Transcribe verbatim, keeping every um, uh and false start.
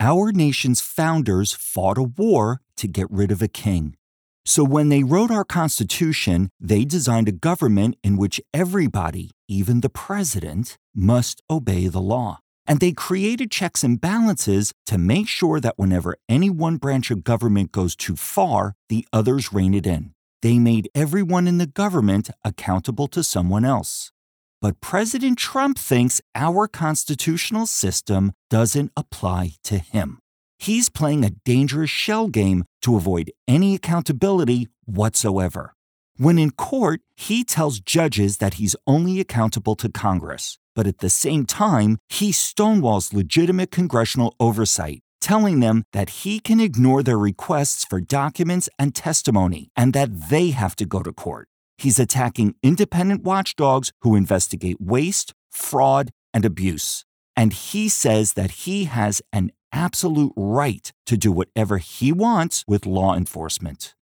Our nation's founders fought a war to get rid of a king. So when they wrote our Constitution, they designed a government in which everybody, even the president, must obey the law. And they created checks and balances to make sure that whenever any one branch of government goes too far, the others rein it in. They made everyone in the government accountable to someone else. But President Trump thinks our constitutional system doesn't apply to him. He's playing a dangerous shell game to avoid any accountability whatsoever. When in court, he tells judges that he's only accountable to Congress, but at the same time, he stonewalls legitimate congressional oversight, telling them that he can ignore their requests for documents and testimony and that they have to go to court. He's attacking independent watchdogs who investigate waste, fraud, and abuse. And he says that he has an absolute right to do whatever he wants with law enforcement.